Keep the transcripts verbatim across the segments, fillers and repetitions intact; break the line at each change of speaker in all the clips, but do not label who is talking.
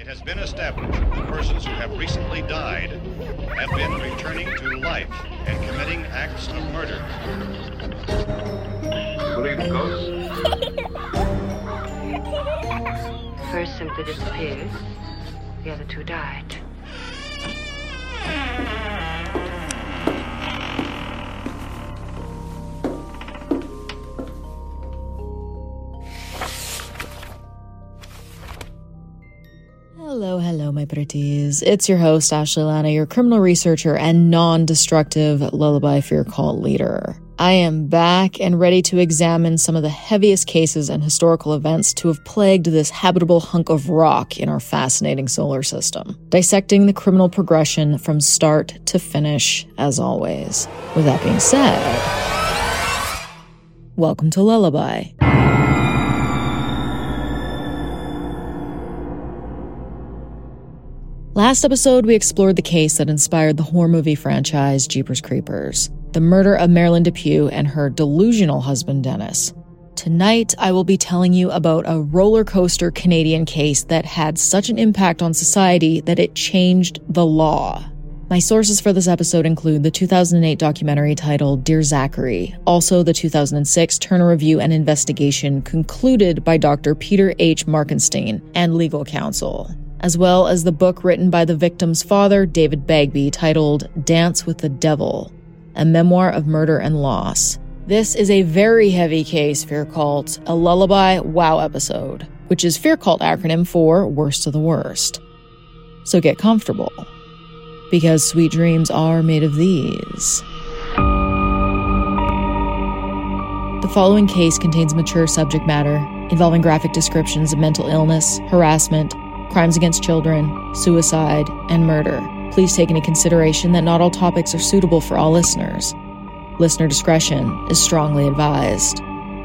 It has been established that persons who have recently died have been returning to life and committing acts of murder.
Believe in ghosts?
First simply disappeared. The other two died.
Hello, hello, my pretties. It's your host, Ashley Lana, your criminal researcher and non-destructive lullaby fear cult leader. I am back and ready to examine some of the heaviest cases and historical events to have plagued this habitable hunk of rock in our fascinating solar system, dissecting the criminal progression from start to finish, as always. With that being said, welcome to Lullaby. Last episode, we explored the case that inspired the horror movie franchise Jeepers Creepers, the murder of Marilyn Depew and her delusional husband, Dennis. Tonight, I will be telling you about a roller coaster Canadian case that had such an impact on society that it changed the law. My sources for this episode include the two thousand eight documentary titled Dear Zachary, also the two thousand six Turner Review and Investigation concluded by Doctor Peter H. Markenstein and legal counsel, as well as the book written by the victim's father, David Bagby, titled Dance with the Devil, a memoir of murder and loss. This is a very heavy case, Fear Cult, a lullaby wow episode, which is Fear Cult acronym for Worst of the Worst. So get comfortable, because sweet dreams are made of these. The following case contains mature subject matter involving graphic descriptions of mental illness, harassment, crimes against children, suicide, and murder. Please take into consideration that not all topics are suitable for all listeners. Listener discretion is strongly advised.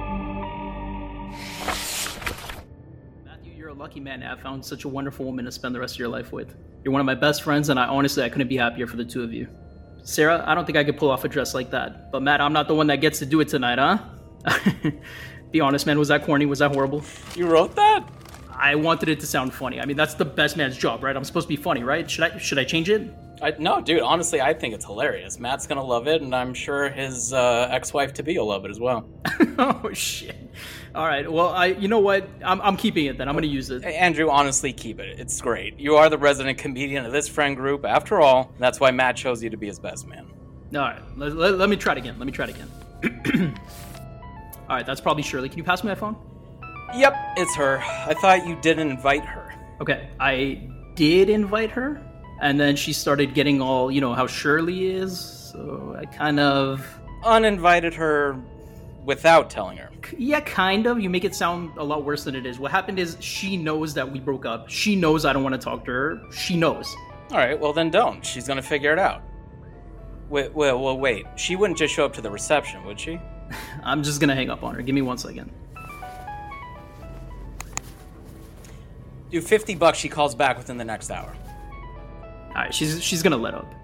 Matthew, you're a lucky man to have found such a wonderful woman to spend the rest of your life with. You're one of my best friends, and I honestly, I couldn't be happier for the two of you. Sarah, I don't think I could pull off a dress like that. But Matt, I'm not the one that gets to do it tonight, huh? Be honest, man, was that corny? Was that horrible?
You wrote that?
I wanted it to sound funny. I mean, that's the best man's job, right? I'm supposed to be funny, right? Should I should I change it?
I, no, dude, honestly, I think it's hilarious. Matt's gonna love it, and I'm sure his uh, ex-wife-to-be will love it as well.
Oh, shit. All right, well, I, you know what? I'm, I'm keeping it then. I'm gonna use it.
Hey, Andrew, honestly, keep it. It's great. You are the resident comedian of this friend group. After all, that's why Matt chose you to be his best man.
All right, let, let, let me try it again. Let me try it again. All right, that's probably Shirley. Can you pass me my phone?
Yep, it's her. I thought you didn't invite her.
Okay, I did invite her, and then she started getting all, you know, how Shirley is, so I kind of...
Uninvited her without telling her.
Yeah, kind of. You make it sound a lot worse than it is. What happened is she knows that we broke up. She knows I don't want to talk to her. She knows.
All right, well then don't. She's gonna figure it out. Wait, wait, well, wait. She wouldn't just show up to the reception, would she?
I'm just gonna hang up on her. Give me one second.
Do fifty bucks, she calls back within the next hour.
All right, she's she's gonna let up.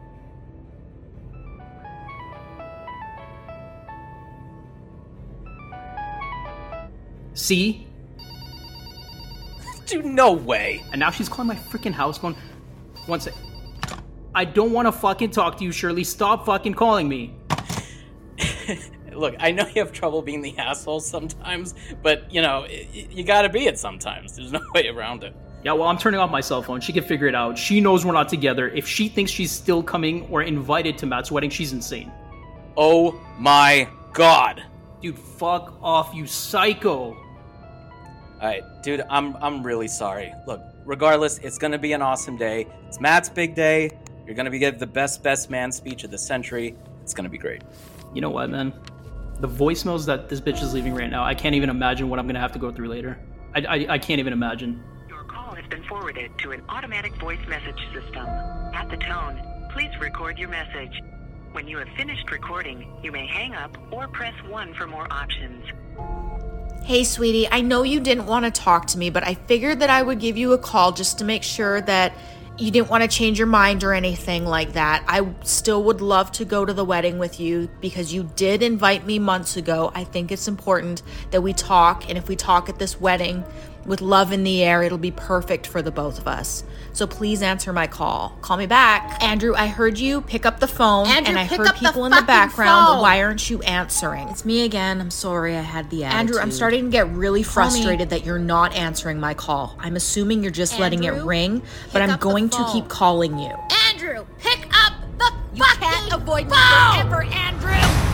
See?
Dude, no way.
And now she's calling my freaking house going, one sec. I don't want to fucking talk to you, Shirley. Stop fucking calling me.
Look, I know you have trouble being the asshole sometimes, but, you know, you gotta be it sometimes. There's no way around it.
Yeah, well, I'm turning off my cell phone. She can figure it out. She knows we're not together. If she thinks she's still coming or invited to Matt's wedding, she's insane.
Oh my god.
Dude, fuck off, you psycho.
Alright, dude, I'm I'm really sorry. Look, regardless, it's gonna be an awesome day. It's Matt's big day. You're gonna be getting the best best man speech of the century. It's gonna be great.
You know what, man? The voicemails that this bitch is leaving right now, I can't even imagine what I'm gonna have to go through later. I, I, I can't even imagine.
Your call has been forwarded to an automatic voice message system. At the tone, please record your message. When you have finished recording, you may hang up or press one for more options.
Hey, sweetie, I know you didn't want to talk to me, but I figured that I would give you a call just to make sure that you didn't want to change your mind or anything like that. I still would love to go to the wedding with you because you did invite me months ago. I think it's important that we talk, and if we talk at this wedding, with love in the air. It'll be perfect for the both of us. So please answer my call. Call me back. Andrew, I heard you. Pick up the phone.
Andrew,
and I
pick
heard
up the
people in the
fucking
background.
phone.
Why aren't you answering?
It's me again. I'm sorry I had the attitude.
Andrew, I'm starting to get really
Call
frustrated
me.
that you're not answering my call. I'm assuming you're just letting it
Andrew,
ring, but
pick
I'm
up the
going to
phone.
keep calling you.
Andrew, pick up the
You
fucking
can't avoid me
phone.
forever, Andrew!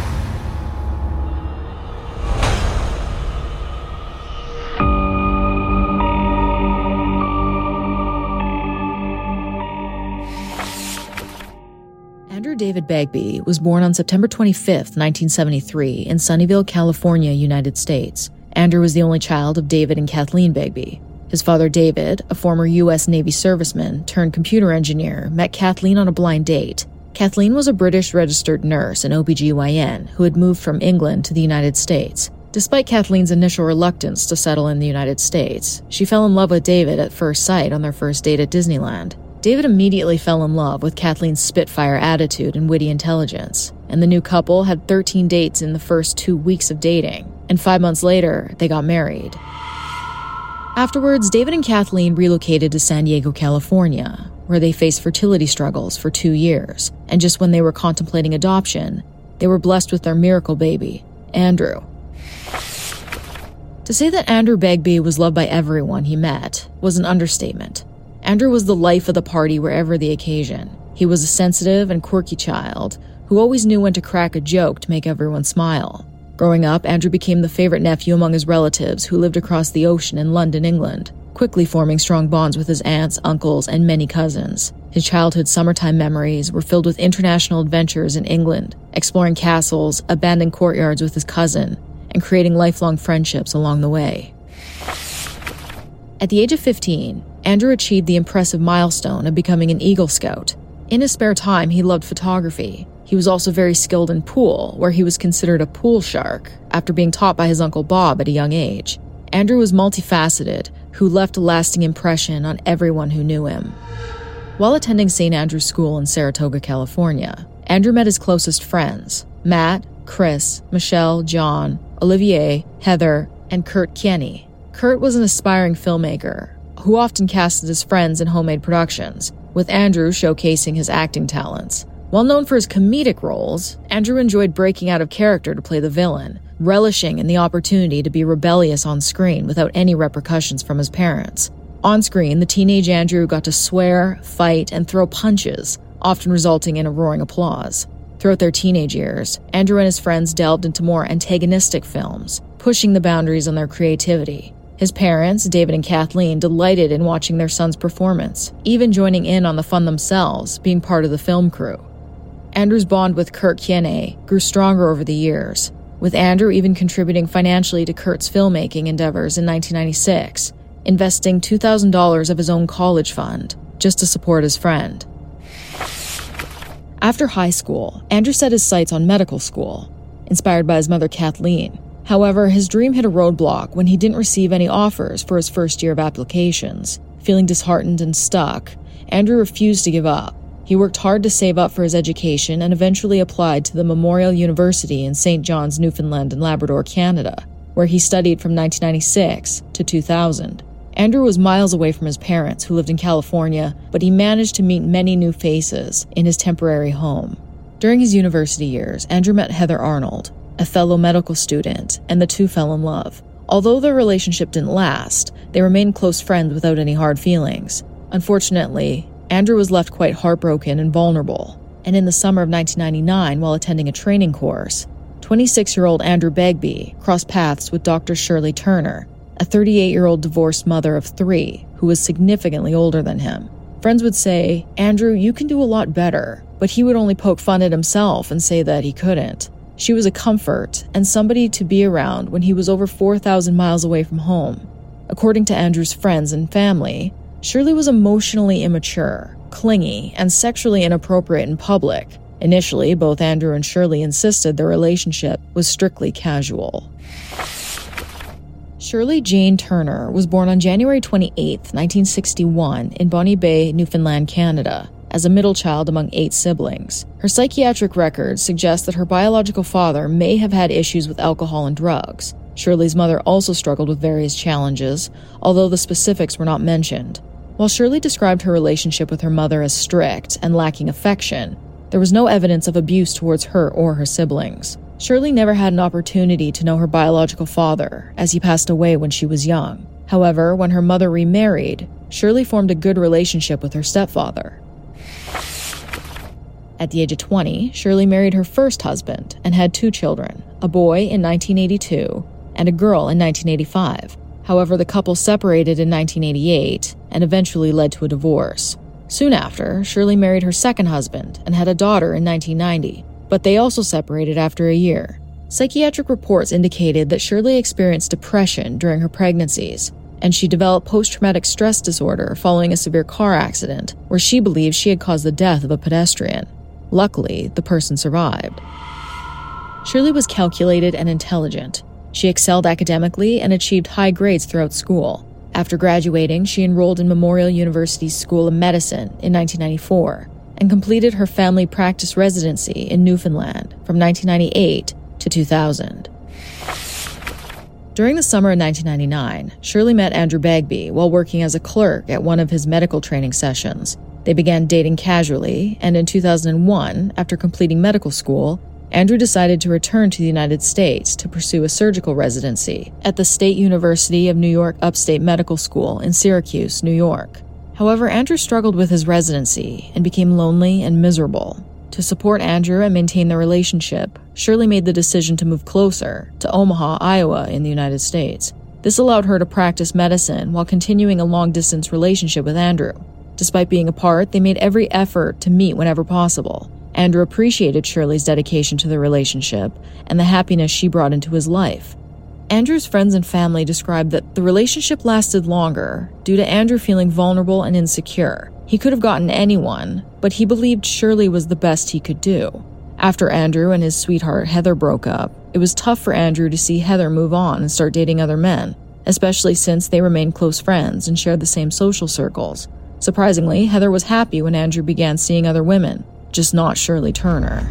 Andrew David Begbie was born on September twenty-fifth, nineteen seventy-three, in Sunnyvale, California, United States. Andrew was the only child of David and Kathleen Begbie. His father, David, a former U S Navy serviceman turned computer engineer, met Kathleen on a blind date. Kathleen was a British registered nurse and O B G Y N who had moved from England to the United States. Despite Kathleen's initial reluctance to settle in the United States, she fell in love with David at first sight on their first date at Disneyland. David immediately fell in love with Kathleen's Spitfire attitude and witty intelligence, and the new couple had thirteen dates in the first two weeks of dating, and five months later, they got married. Afterwards, David and Kathleen relocated to San Diego, California, where they faced fertility struggles for two years, and just when they were contemplating adoption, they were blessed with their miracle baby, Andrew. To say that Andrew Begbie was loved by everyone he met was an understatement. Andrew was the life of the party wherever the occasion. He was a sensitive and quirky child who always knew when to crack a joke to make everyone smile. Growing up, Andrew became the favorite nephew among his relatives who lived across the ocean in London, England, quickly forming strong bonds with his aunts, uncles, and many cousins. His childhood summertime memories were filled with international adventures in England, exploring castles, abandoned courtyards with his cousin, and creating lifelong friendships along the way. At the age of fifteen, Andrew achieved the impressive milestone of becoming an Eagle Scout. In his spare time, he loved photography. He was also very skilled in pool, where he was considered a pool shark after being taught by his Uncle Bob at a young age. Andrew was multifaceted, who left a lasting impression on everyone who knew him. While attending Saint Andrew's School in Saratoga, California, Andrew met his closest friends, Matt, Chris, Michelle, John, Olivier, Heather, and Kurt Kienney. Kurt was an aspiring filmmaker who often casted his friends in homemade productions, with Andrew showcasing his acting talents. While known for his comedic roles, Andrew enjoyed breaking out of character to play the villain, relishing in the opportunity to be rebellious on screen without any repercussions from his parents. On screen, the teenage Andrew got to swear, fight, and throw punches, often resulting in a roaring applause. Throughout their teenage years, Andrew and his friends delved into more antagonistic films, pushing the boundaries on their creativity. His parents, David and Kathleen, delighted in watching their son's performance, even joining in on the fun themselves, being part of the film crew. Andrew's bond with Kurt Kienney grew stronger over the years, with Andrew even contributing financially to Kurt's filmmaking endeavors in nineteen ninety-six, investing two thousand dollars of his own college fund just to support his friend. After high school, Andrew set his sights on medical school, inspired by his mother Kathleen. However, his dream hit a roadblock when he didn't receive any offers for his first year of applications. Feeling disheartened and stuck, Andrew refused to give up. He worked hard to save up for his education and eventually applied to the Memorial University in Saint John's, Newfoundland and Labrador, Canada, where he studied from nineteen ninety-six to two thousand. Andrew was miles away from his parents, who lived in California, but he managed to meet many new faces in his temporary home. During his university years, Andrew met Heather Arnold, a fellow medical student, and the two fell in love. Although their relationship didn't last, they remained close friends without any hard feelings. Unfortunately, Andrew was left quite heartbroken and vulnerable, and in the summer of nineteen ninety-nine, while attending a training course, twenty-six-year-old Andrew Begbie crossed paths with Doctor Shirley Turner, a thirty-eight-year-old divorced mother of three who was significantly older than him. Friends would say, "Andrew, you can do a lot better," but he would only poke fun at himself and say that he couldn't. She was a comfort and somebody to be around when he was over four thousand miles away from home. According to Andrew's friends and family, Shirley was emotionally immature, clingy, and sexually inappropriate in public. Initially, both Andrew and Shirley insisted their relationship was strictly casual. Shirley Jane Turner was born on January twenty-eighth, nineteen sixty-one in Bonny Bay, Newfoundland, Canada, as a middle child among eight siblings. Her psychiatric records suggest that her biological father may have had issues with alcohol and drugs.
Shirley's mother also struggled with various challenges, although the specifics were not mentioned. While Shirley described her relationship with her mother as strict and lacking affection, there was no evidence of abuse towards her or her siblings. Shirley never had an opportunity to know her biological father, as he passed away when she was young. However, when her mother remarried, Shirley formed a good relationship with her stepfather. At the age of twenty, Shirley married her first husband and had two children, a boy in nineteen eighty-two and a girl in nineteen eighty-five. However, the couple separated in nineteen eighty-eight and eventually led to a divorce. Soon after, Shirley married her second husband and had a daughter in nineteen ninety, but they also separated after a year. Psychiatric reports indicated that Shirley experienced depression during her pregnancies, and she developed post-traumatic stress disorder following a severe car accident where she believed she had caused the death of a pedestrian. Luckily, the person survived. Shirley was calculated and intelligent. She excelled academically and achieved high grades throughout school. After graduating, she enrolled in Memorial University's School of Medicine in nineteen ninety-four and completed her family practice residency in Newfoundland from nineteen ninety-eight to two thousand. During the summer of nineteen ninety-nine, Shirley met Andrew Bagby while working as a clerk at one of his medical training sessions. They began dating casually, and in two thousand one, after completing medical school, Andrew decided to return to the United States to pursue a surgical residency at the State University of New York Upstate Medical School in Syracuse, New York. However, Andrew struggled with his residency and became lonely and miserable. To support Andrew and maintain their relationship, Shirley made the decision to move closer to Omaha, Iowa in the United States. This allowed her to practice medicine while continuing a long-distance relationship with Andrew. Despite being apart, they made every effort to meet whenever possible. Andrew appreciated Shirley's dedication to the relationship and the happiness she brought into his life. Andrew's friends and family described that the relationship lasted longer due to Andrew feeling vulnerable and insecure. He could have gotten anyone, but he believed Shirley was the best he could do. After Andrew and his sweetheart Heather broke up, it was tough for Andrew to see Heather move on and start dating other men, especially since they remained close friends and shared the same social circles. Surprisingly, Heather was happy when Andrew began seeing other women, just not Shirley Turner.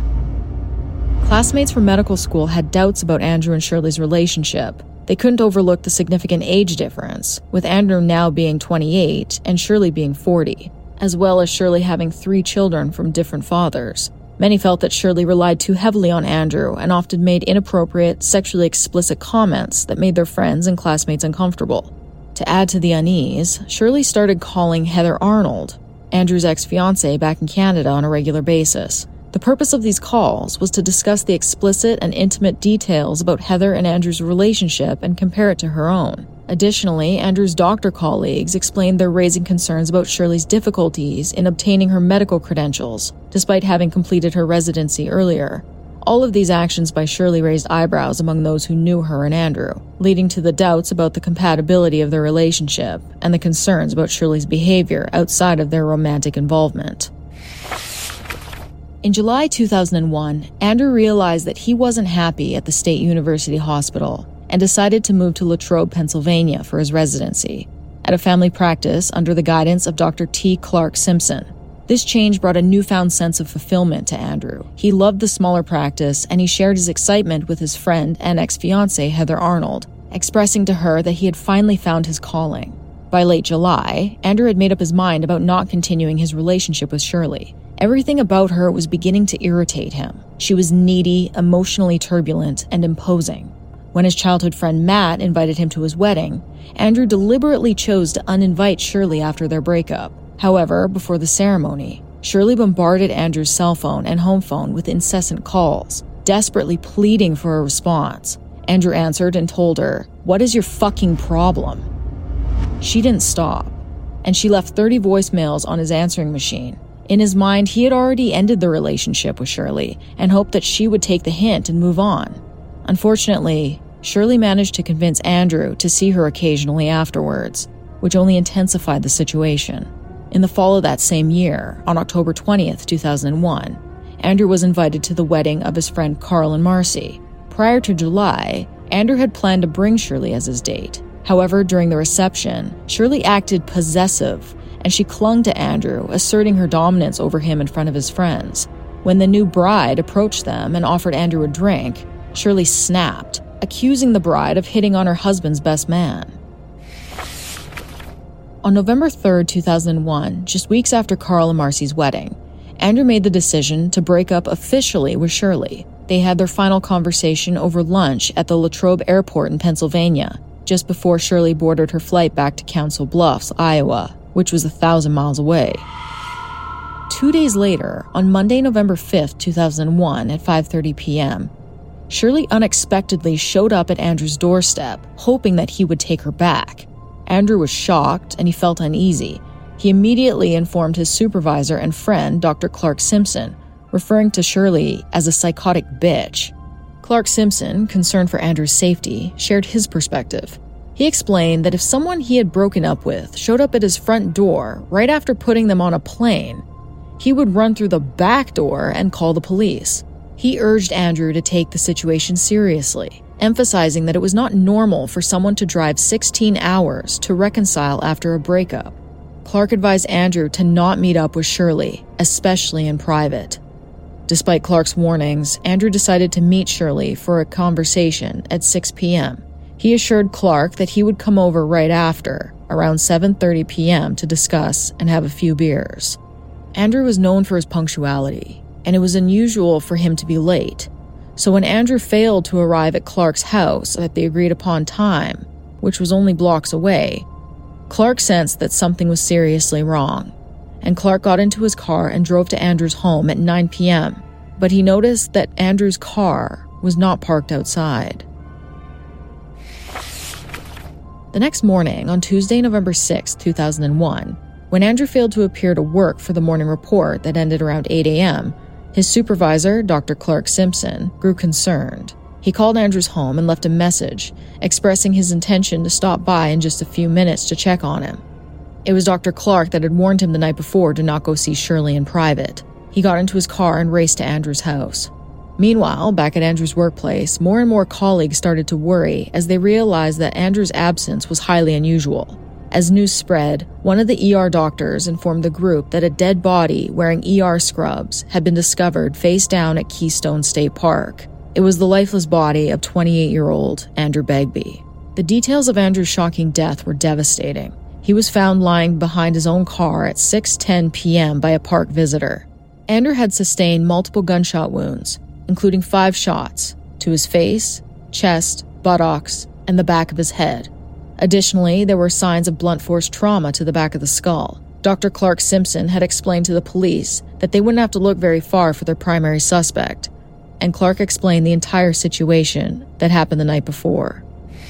Classmates from medical school had doubts about Andrew and Shirley's relationship. They couldn't overlook the significant age difference, with Andrew now being twenty-eight and Shirley being forty, as well as Shirley having three children from different fathers. Many felt that Shirley relied too heavily on Andrew and often made inappropriate, sexually explicit comments that made their friends and classmates uncomfortable. To add to the unease, Shirley started calling Heather Arnold, Andrew's ex-fiancée, back in Canada on a regular basis. The purpose of these calls was to discuss the explicit and intimate details about Heather and Andrew's relationship and compare it to her own. Additionally, Andrew's doctor colleagues explained they're raising concerns about Shirley's difficulties in obtaining her medical credentials, despite having completed her residency earlier. All of these actions by Shirley raised eyebrows among those who knew her and Andrew, leading to the doubts about the compatibility of their relationship and the concerns about Shirley's behavior outside of their romantic involvement. In July two thousand one, Andrew realized that he wasn't happy at the State University Hospital and decided to move to Latrobe, Pennsylvania for his residency, at a family practice under the guidance of Doctor T. Clark Simpson. This change brought a newfound sense of fulfillment to Andrew. He loved the smaller practice, and he shared his excitement with his friend and ex-fiancée Heather Arnold, expressing to her that he had finally found his calling. By late July, Andrew had made up his mind about not continuing his relationship with Shirley. Everything about her was beginning to irritate him. She was needy, emotionally turbulent, and imposing. When his childhood friend Matt invited him to his wedding, Andrew deliberately chose to uninvite Shirley after their breakup. However, before the ceremony, Shirley bombarded Andrew's cell phone and home phone with incessant calls, desperately pleading for a response. Andrew answered and told her, "What is your fucking problem?" She didn't stop, and she left thirty voicemails on his answering machine. In his mind, he had already ended the relationship with Shirley and hoped that she would take the hint and move on. Unfortunately, Shirley managed to convince Andrew to see her occasionally afterwards, which only intensified the situation. In the fall of that same year, on October twentieth, two thousand one, Andrew was invited to the wedding of his friend Carl and Marcy. Prior to July, Andrew had planned to bring Shirley as his date. However, during the reception, Shirley acted possessive, and she clung to Andrew, asserting her dominance over him in front of his friends. When the new bride approached them and offered Andrew a drink, Shirley snapped, accusing the bride of hitting on her husband's best man. On November third, two thousand one, just weeks after Carl and Marcy's wedding, Andrew made the decision to break up officially with Shirley. They had their final conversation over lunch at the Latrobe Airport in Pennsylvania, just before Shirley boarded her flight back to Council Bluffs, Iowa, which was a thousand miles away. Two days later, on Monday, November fifth, two thousand one, at five thirty p.m., Shirley unexpectedly showed up at Andrew's doorstep, hoping that he would take her back. Andrew was shocked and he felt uneasy. He immediately informed his supervisor and friend, Doctor Clark Simpson, referring to Shirley as a psychotic bitch. Clark Simpson, concerned for Andrew's safety, shared his perspective. He explained that if someone he had broken up with showed up at his front door right after putting them on a plane, he would run through the back door and call the police. He urged Andrew to take the situation seriously, emphasizing that it was not normal for someone to drive sixteen hours to reconcile after a breakup. Clark advised Andrew to not meet up with Shirley, especially in private. Despite Clark's warnings, Andrew decided to meet Shirley for a conversation at six p.m. He assured Clark that he would come over right after, around seven thirty p.m., to discuss and have a few beers. Andrew was known for his punctuality, and it was unusual for him to be late. So when Andrew failed to arrive at Clark's house at the agreed-upon time, which was only blocks away, Clark sensed that something was seriously wrong, and Clark got into his car and drove to Andrew's home at nine p.m., but he noticed that Andrew's car was not parked outside. The next morning, on Tuesday, November sixth, two thousand one, when Andrew failed to appear to work for the morning report that ended around eight a.m., his supervisor, Doctor Clark Simpson, grew concerned. He called Andrew's home and left a message, expressing his intention to stop by in just a few minutes to check on him. It was Doctor Clark that had warned him the night before to not go see Shirley in private. He got into his car and raced to Andrew's house. Meanwhile, back at Andrew's workplace, more and more colleagues started to worry as they realized that Andrew's absence was highly unusual. As news spread, one of the E R doctors informed the group that a dead body wearing E R scrubs had been discovered face down at Keystone State Park. It was the lifeless body of twenty-eight-year-old Andrew Begbie. The details of Andrew's shocking death were devastating. He was found lying behind his own car at six ten p.m. by a park visitor. Andrew had sustained multiple gunshot wounds, including five shots to his face, chest, buttocks, and the back of his head. Additionally, there were signs of blunt force trauma to the back of the skull. Doctor Clark Simpson had explained to the police that they wouldn't have to look very far for their primary suspect, and Clark explained the entire situation that happened the night before.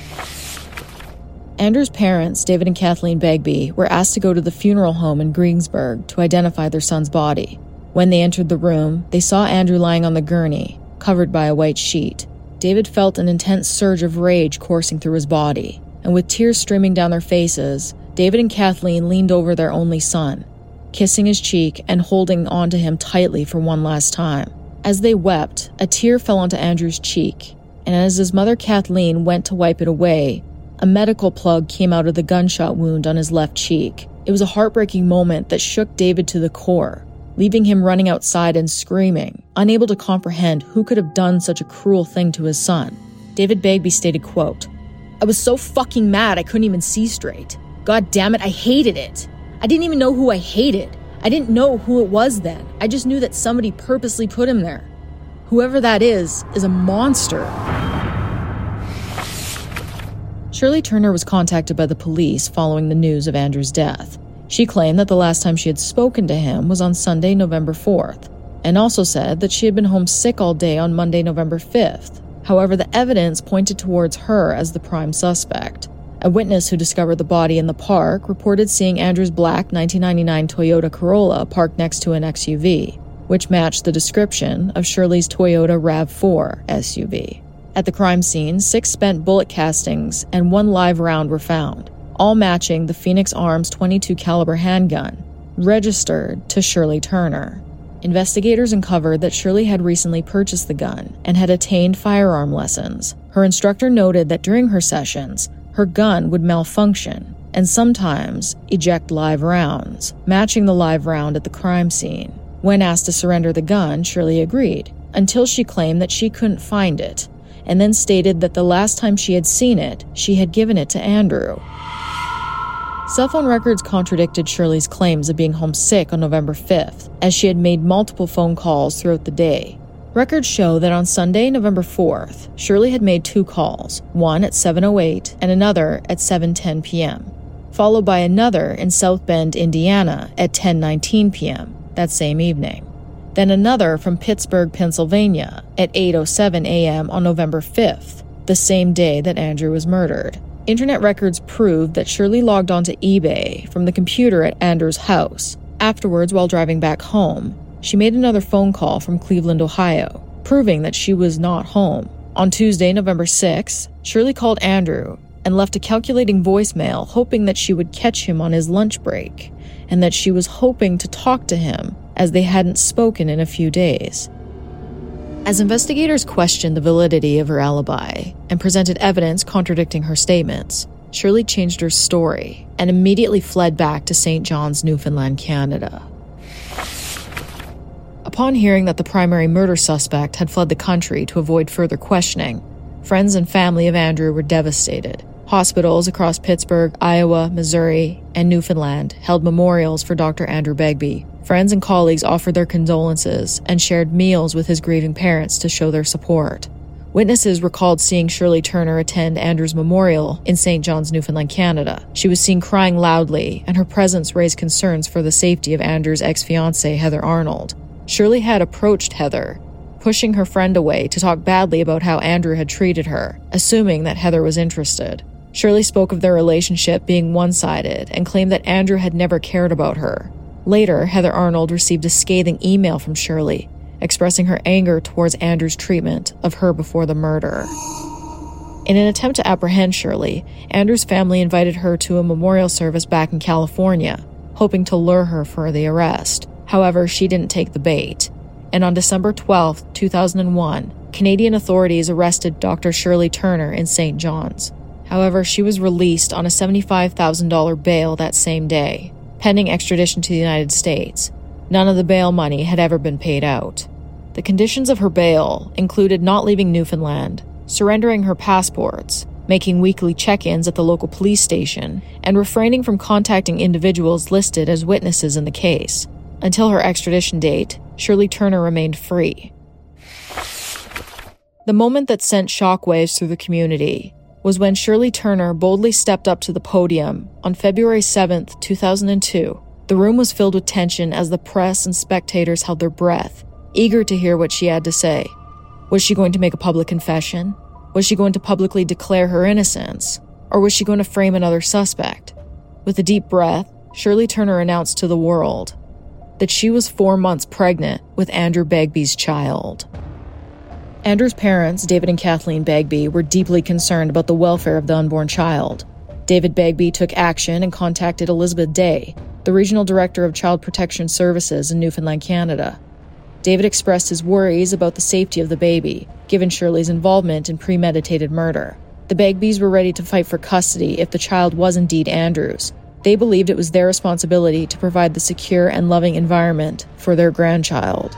Andrew's parents, David and Kathleen Begbie, were asked to go to the funeral home in Greensburg to identify their son's body. When they entered the room, they saw Andrew lying on the gurney, covered by a white sheet. David felt an intense surge of rage coursing through his body, and with tears streaming down their faces, David and Kathleen leaned over their only son, kissing his cheek and holding onto him tightly for one last time. As they wept, a tear fell onto Andrew's cheek, and as his mother Kathleen went to wipe it away, a medical plug came out of the gunshot wound on his left cheek. It was a heartbreaking moment that shook David to the core, leaving him running outside and screaming, unable to comprehend who could have done such a cruel thing to his son. David Begbie stated, quote, "I was so fucking mad I couldn't even see straight. God damn it, I hated it. I didn't even know who I hated. I didn't know who it was then. I just knew that somebody purposely put him there. Whoever that is, is a monster." Shirley Turner was contacted by the police following the news of Andrew's death. She claimed that the last time she had spoken to him was on Sunday, November fourth, and also said that she had been home sick all day on Monday, November fifth. However, the evidence pointed towards her as the prime suspect. A witness who discovered the body in the park reported seeing Andrew's black nineteen ninety-nine Toyota Corolla parked next to an X U V, which matched the description of Shirley's Toyota RAV four S U V. At the crime scene, six spent bullet castings and one live round were found, all matching the Phoenix Arms twenty-two caliber handgun, registered to Shirley Turner. Investigators uncovered that Shirley had recently purchased the gun and had attained firearm lessons. Her instructor noted that during her sessions, her gun would malfunction and sometimes eject live rounds, matching the live round at the crime scene. When asked to surrender the gun, Shirley agreed, until she claimed that she couldn't find it, and then stated that the last time she had seen it, she had given it to Andrew. Cell phone records contradicted Shirley's claims of being homesick on November fifth, as she had made multiple phone calls throughout the day. Records show that on Sunday, November fourth, Shirley had made two calls, one at seven oh eight and another at seven ten p.m., followed by another in South Bend, Indiana at ten nineteen p.m. that same evening. Then another from Pittsburgh, Pennsylvania at eight oh seven a.m. on November fifth, the same day that Andrew was murdered. Internet records proved that Shirley logged onto eBay from the computer at Andrew's house. Afterwards, while driving back home, she made another phone call from Cleveland, Ohio, proving that she was not home. On Tuesday, November sixth, Shirley called Andrew and left a calculating voicemail hoping that she would catch him on his lunch break, and that she was hoping to talk to him as they hadn't spoken in a few days. As investigators questioned the validity of her alibi and presented evidence contradicting her statements, Shirley changed her story and immediately fled back to Saint John's, Newfoundland, Canada. Upon hearing that the primary murder suspect had fled the country to avoid further questioning, friends and family of Andrew were devastated. Hospitals across Pittsburgh, Iowa, Missouri, and Newfoundland held memorials for Doctor Andrew Begbie. Friends and colleagues offered their condolences and shared meals with his grieving parents to show their support. Witnesses recalled seeing Shirley Turner attend Andrew's memorial in Saint John's, Newfoundland, Canada. She was seen crying loudly, and her presence raised concerns for the safety of Andrew's ex-fiancée, Heather Arnold. Shirley had approached Heather, pushing her friend away to talk badly about how Andrew had treated her, assuming that Heather was interested. Shirley spoke of their relationship being one-sided and claimed that Andrew had never cared about her. Later, Heather Arnold received a scathing email from Shirley, expressing her anger towards Andrew's treatment of her before the murder. In an attempt to apprehend Shirley, Andrew's family invited her to a memorial service back in California, hoping to lure her for the arrest. However, she didn't take the bait, and on December twelfth, two thousand one, Canadian authorities arrested Doctor Shirley Turner in Saint John's. However, she was released on a seventy-five thousand dollars bail that same day, pending extradition to the United States. None of the bail money had ever been paid out. The conditions of her bail included not leaving Newfoundland, surrendering her passports, making weekly check-ins at the local police station, and refraining from contacting individuals listed as witnesses in the case. Until her extradition date, Shirley Turner remained free. The moment that sent shockwaves through the community was when Shirley Turner boldly stepped up to the podium on February seventh, two thousand two. The room was filled with tension as the press and spectators held their breath, eager to hear what she had to say. Was she going to make a public confession? Was she going to publicly declare her innocence? Or was she going to frame another suspect? With a deep breath, Shirley Turner announced to the world that she was four months pregnant with Andrew Begbie's child. Andrew's parents, David and Kathleen Begbie, were deeply concerned about the welfare of the unborn child. David Begbie took action and contacted Elizabeth Day, the Regional Director of Child Protection Services in Newfoundland, Canada. David expressed his worries about the safety of the baby, given Shirley's involvement in premeditated murder. The Begbies were ready to fight for custody if the child was indeed Andrew's. They believed it was their responsibility to provide the secure and loving environment for their grandchild.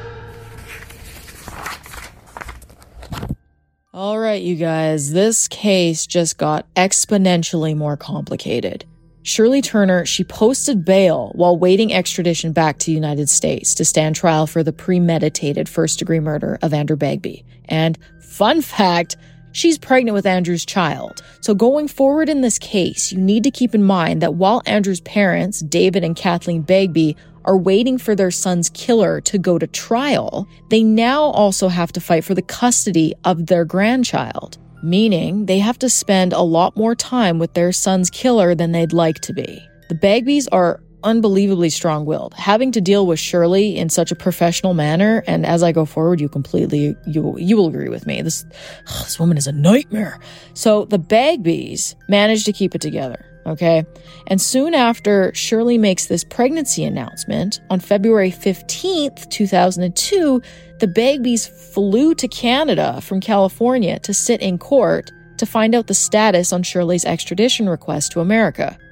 All right, you guys, this case just got exponentially more complicated. Shirley Turner, she posted bail while waiting extradition back to the United States to stand trial for the premeditated first-degree murder of Andrew Begbie. And fun fact, she's pregnant with Andrew's child. So going forward in this case, you need to keep in mind that while Andrew's parents, David and Kathleen Begbie, are waiting for their son's killer to go to trial, they now also have to fight for the custody of their grandchild, meaning they have to spend a lot more time with their son's killer than they'd like to be. The Begbies are unbelievably strong-willed, having to deal with Shirley in such a professional manner, and as I go forward, you completely, you, you will agree with me. This, ugh, this woman is a nightmare. So the Begbies managed to keep it together. Okay. And soon after Shirley makes this pregnancy announcement, on February fifteenth, two thousand two, the Begbies flew to Canada from California to sit in court to find out the status on Shirley's extradition request to America.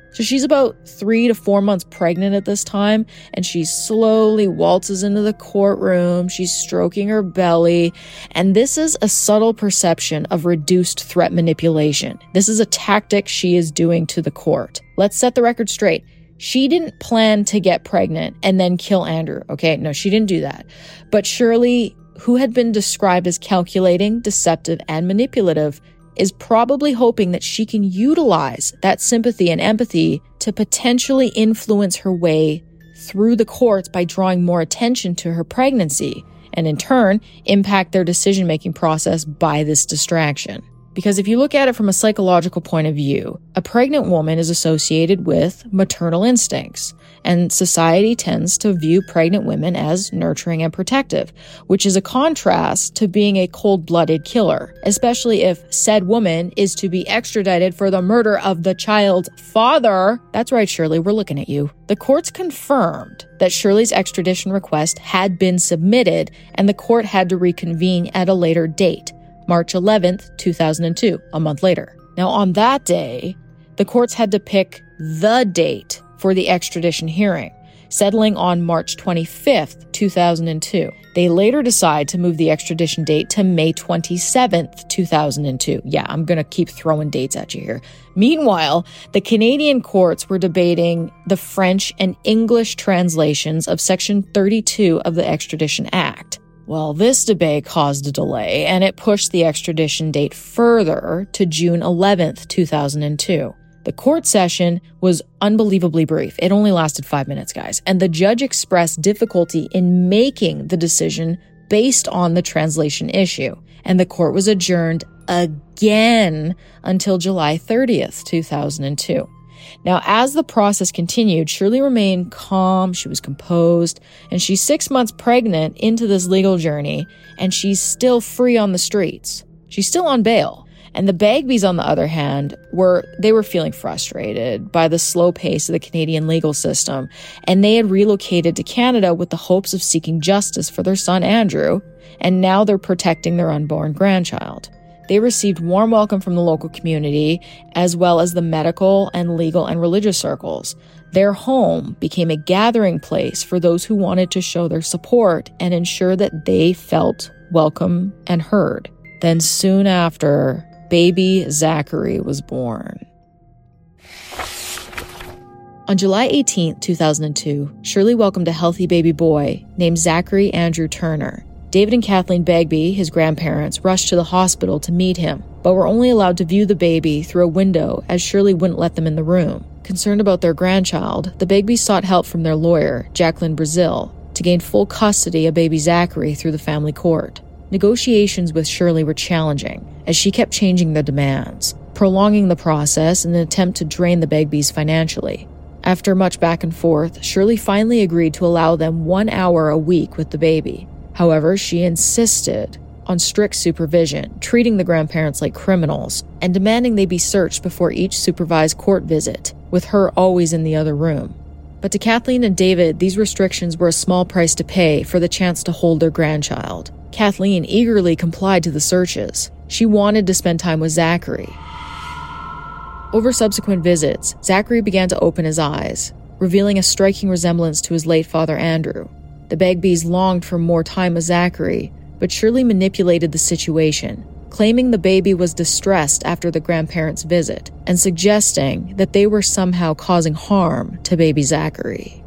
So she's about three to four months pregnant at this time, and she slowly waltzes into the courtroom. She's stroking her belly, and this is a subtle perception of reduced threat manipulation. This is a tactic she is doing to the court. Let's set the record straight. She didn't plan to get pregnant and then kill Andrew, okay? No, she didn't do that. But Shirley, who had been described as calculating, deceptive, and manipulative, is probably hoping that she can utilize that sympathy and empathy to potentially influence her way through the courts by drawing more attention to her pregnancy, and in turn, impact their decision-making process by this distraction. Because if you look at it from a psychological point of view, a pregnant woman is associated with maternal instincts, and society tends to view pregnant women as nurturing and protective, which is a contrast to being a cold-blooded killer, especially if said woman is to be extradited for the murder of the child's father. That's right, Shirley, we're looking at you. The courts confirmed that Shirley's extradition request had been submitted, and the court had to reconvene at a later date, March eleventh, two thousand two, a month later. Now, on that day, the courts had to pick the date for the extradition hearing, settling on March twenty-fifth, two thousand two. They later decide to move the extradition date to May twenty-seventh, two thousand two. Yeah, I'm going to keep throwing dates at you here. Meanwhile, the Canadian courts were debating the French and English translations of Section thirty-two of the Extradition Act. Well, this debate caused a delay, and it pushed the extradition date further to June eleventh, two thousand two. The court session was unbelievably brief. It only lasted five minutes, guys, and the judge expressed difficulty in making the decision based on the translation issue, and the court was adjourned again until July thirtieth, two thousand two. Now, as the process continued, Shirley remained calm, she was composed, and she's six months pregnant into this legal journey, and she's still free on the streets. She's still on bail. And the Bagbys, on the other hand, were they were feeling frustrated by the slow pace of the Canadian legal system, and they had relocated to Canada with the hopes of seeking justice for their son Andrew, and now they're protecting their unborn grandchild. They received warm welcome from the local community, as well as the medical and legal and religious circles. Their home became a gathering place for those who wanted to show their support and ensure that they felt welcome and heard. Then soon after, baby Zachary was born. On July eighteenth, two thousand two, Shirley welcomed a healthy baby boy named Zachary Andrew Turner. David and Kathleen Bagby, his grandparents, rushed to the hospital to meet him, but were only allowed to view the baby through a window as Shirley wouldn't let them in the room. Concerned about their grandchild, the Bagbys sought help from their lawyer, Jacqueline Brazil, to gain full custody of baby Zachary through the family court. Negotiations with Shirley were challenging, as she kept changing the demands, prolonging the process in an attempt to drain the Bagbys financially. After much back and forth, Shirley finally agreed to allow them one hour a week with the baby. However, she insisted on strict supervision, treating the grandparents like criminals, and demanding they be searched before each supervised court visit, with her always in the other room. But to Kathleen and David, these restrictions were a small price to pay for the chance to hold their grandchild. Kathleen eagerly complied to the searches. She wanted to spend time with Zachary. Over subsequent visits, Zachary began to open his eyes, revealing a striking resemblance to his late father Andrew. The Bagbys longed for more time with Zachary, but Shirley manipulated the situation, claiming the baby was distressed after the grandparents' visit, and suggesting that they were somehow causing harm to baby Zachary.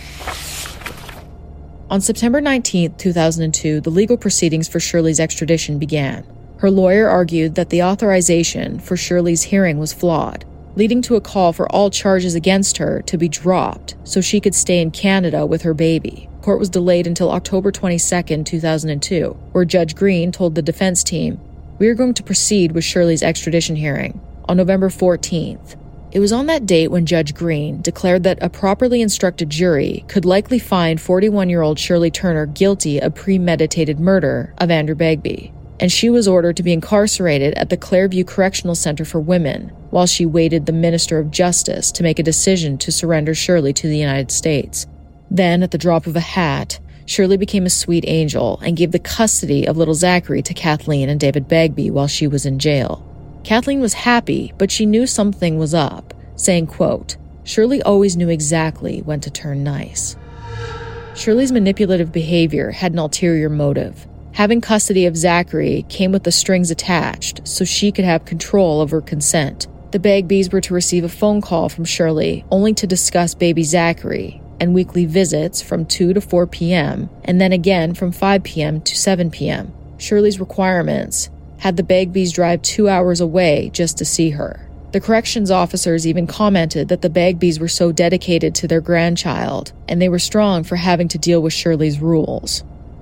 On September nineteenth, two thousand two, the legal proceedings for Shirley's extradition began. Her lawyer argued that the authorization for Shirley's hearing was flawed, leading to a call for all charges against her to be dropped so she could stay in Canada with her baby. Court was delayed until October twenty-second, two thousand two, where Judge Green told the defense team, "We are going to proceed with Shirley's extradition hearing on November fourteenth. It was on that date when Judge Green declared that a properly instructed jury could likely find forty-one-year-old Shirley Turner guilty of premeditated murder of Andrew Bagby, and she was ordered to be incarcerated at the Clairview Correctional Center for Women while she waited the Minister of Justice to make a decision to surrender Shirley to the United States. Then, at the drop of a hat, Shirley became a sweet angel and gave the custody of little Zachary to Kathleen and David Bagby while she was in jail. Kathleen was happy, but she knew something was up, saying, quote, Shirley always knew exactly when to turn nice. Shirley's manipulative behavior had an ulterior motive. Having custody of Zachary came with the strings attached so she could have control over consent. The Bagby's were to receive a phone call from Shirley only to discuss baby Zachary, and weekly visits from two to four p.m., and then again from five p.m. to seven p.m. Shirley's requirements had the Bagby's drive two hours away just to see her. The corrections officers even commented that the Bagby's were so dedicated to their grandchild, and they were strong for having to deal with Shirley's rules.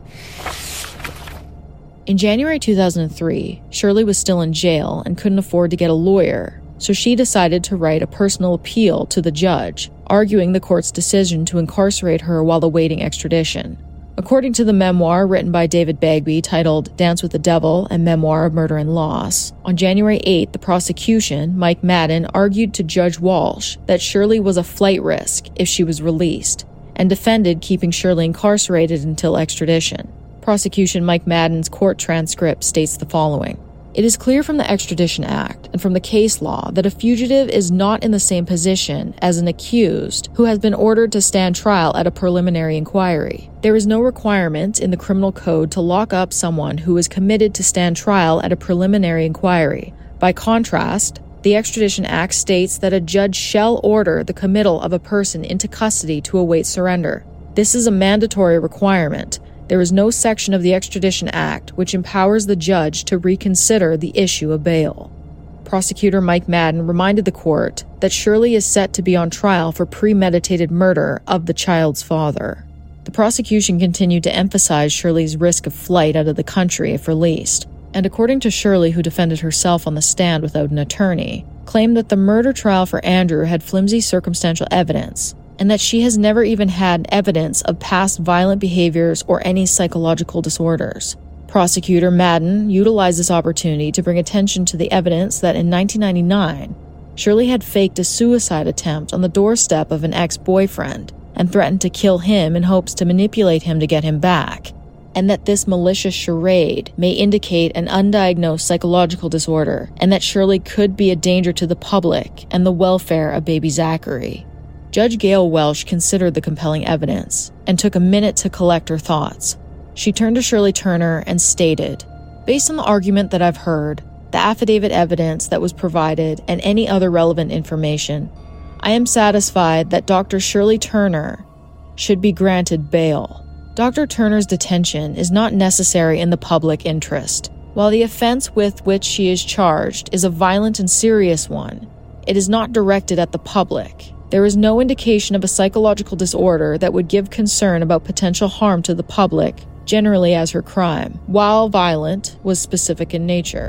In January two thousand three, Shirley was still in jail and couldn't afford to get a lawyer, so she decided to write a personal appeal to the judge, arguing the court's decision to incarcerate her while awaiting extradition. According to the memoir written by David Bagby titled Dance with the Devil, a Memoir of Murder and Loss, on January eighth, the prosecution, Mike Madden, argued to Judge Walsh that Shirley was a flight risk if she was released, and defended keeping Shirley incarcerated until extradition. Prosecution Mike Madden's court transcript states the following. It is clear from the Extradition Act and from the case law that a fugitive is not in the same position as an accused who has been ordered to stand trial at a preliminary inquiry. There is no requirement in the criminal code to lock up someone who is committed to stand trial at a preliminary inquiry. By contrast, the Extradition Act states that a judge shall order the committal of a person into custody to await surrender. This is a mandatory requirement. There is no section of the Extradition Act which empowers the judge to reconsider the issue of bail. Prosecutor Mike Madden reminded the court that Shirley is set to be on trial for premeditated murder of the child's father. The prosecution continued to emphasize Shirley's risk of flight out of the country if released, and according to Shirley, who defended herself on the stand without an attorney, claimed that the murder trial for Andrew had flimsy circumstantial evidence, and that she has never even had evidence of past violent behaviors or any psychological disorders. Prosecutor Madden utilized this opportunity to bring attention to the evidence that in nineteen ninety-nine, Shirley had faked a suicide attempt on the doorstep of an ex-boyfriend and threatened to kill him in hopes to manipulate him to get him back, and that this malicious charade may indicate an undiagnosed psychological disorder, and that Shirley could be a danger to the public and the welfare of baby Zachary. Judge Gail Welsh considered the compelling evidence and took a minute to collect her thoughts. She turned to Shirley Turner and stated, "Based on the argument that I've heard, the affidavit evidence that was provided, and any other relevant information, I am satisfied that Doctor Shirley Turner should be granted bail. Doctor Turner's detention is not necessary in the public interest. While the offense with which she is charged is a violent and serious one, it is not directed at the public. There is no indication of a psychological disorder that would give concern about potential harm to the public, generally as her crime, while violent, was specific in nature."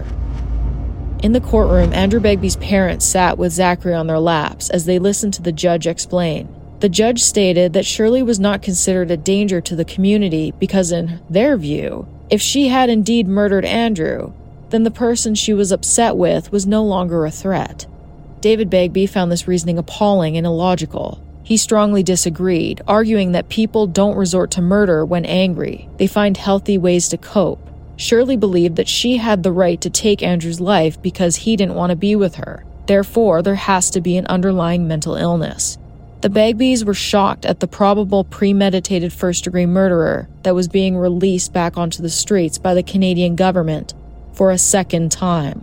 In the courtroom, Andrew Bagby's parents sat with Zachary on their laps as they listened to the judge explain. The judge stated that Shirley was not considered a danger to the community because, in their view, if she had indeed murdered Andrew, then the person she was upset with was no longer a threat. David Bagby found this reasoning appalling and illogical. He strongly disagreed, arguing that people don't resort to murder when angry. They find healthy ways to cope. Shirley believed that she had the right to take Andrew's life because he didn't want to be with her. Therefore, there has to be an underlying mental illness. The Bagbys were shocked at the probable premeditated first-degree murderer that was being released back onto the streets by the Canadian government for a second time.